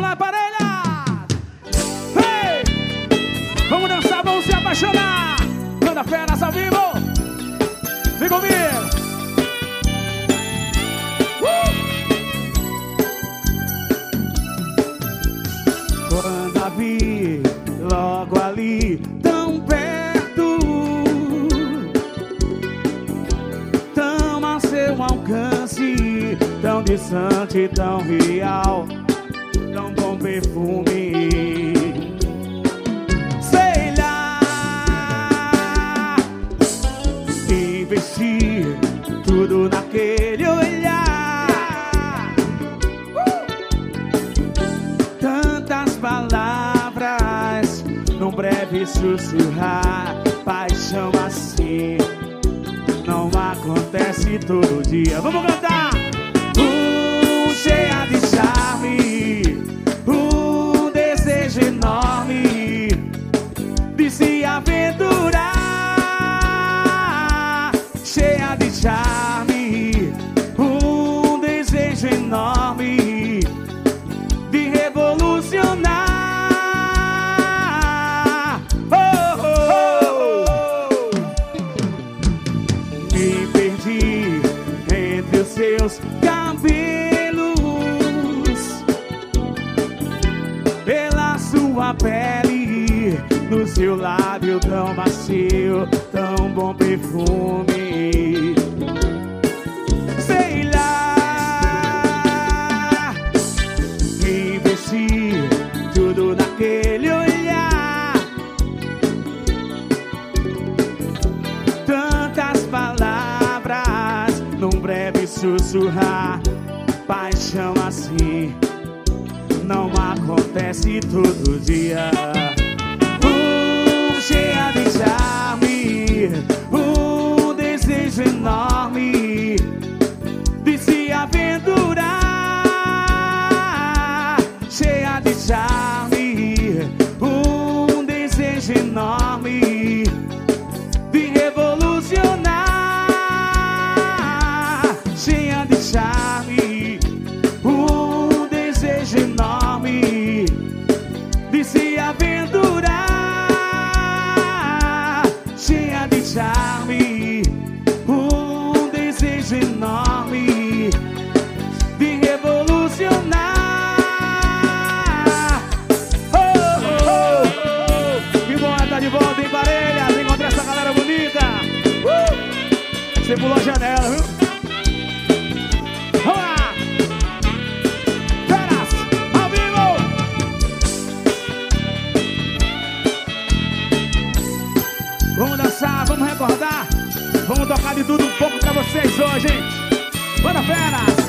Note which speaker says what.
Speaker 1: Vamos lá, parelha! Hey! Vamos dançar, vamos se apaixonar! Manda Feras ao vivo! Vem comigo! Quando a vi logo ali, tão perto, tão a seu alcance, tão distante, tão real, tão bom perfume. Sei lá, investi tudo naquele olhar, tantas palavras num breve sussurrar. Paixão assim não acontece todo dia. Vamos cantar! Cheia de charme, desejo enorme de se aventurar. Cheia de charme, desejo enorme de revolucionar. Me perdi entre os seus cabelos, pela sua pele, no seu lábio tão macio, tão bom perfume. Sei lá, investi tudo naquele olhar, tantas palavras num breve sussurrar. Paixão assim não acontece todo dia. Cheia de charme, desejo enorme de se aventurar. Cheia de charme, desejo enorme de revolucionar. Cheia de charme, desejo enorme de se aventurar. Cheia de charme, desejo enorme de revolucionar. Oh, oh, oh, oh. Que bom é estar de volta em Parelhas, encontrar essa galera bonita. Você pulou a janela, viu? Vamos lá! Feras, ao vivo! Vamos dançar, vamos recordar, vamos tocar de tudo um pouco pra vocês hoje, hein? Bora, Feras!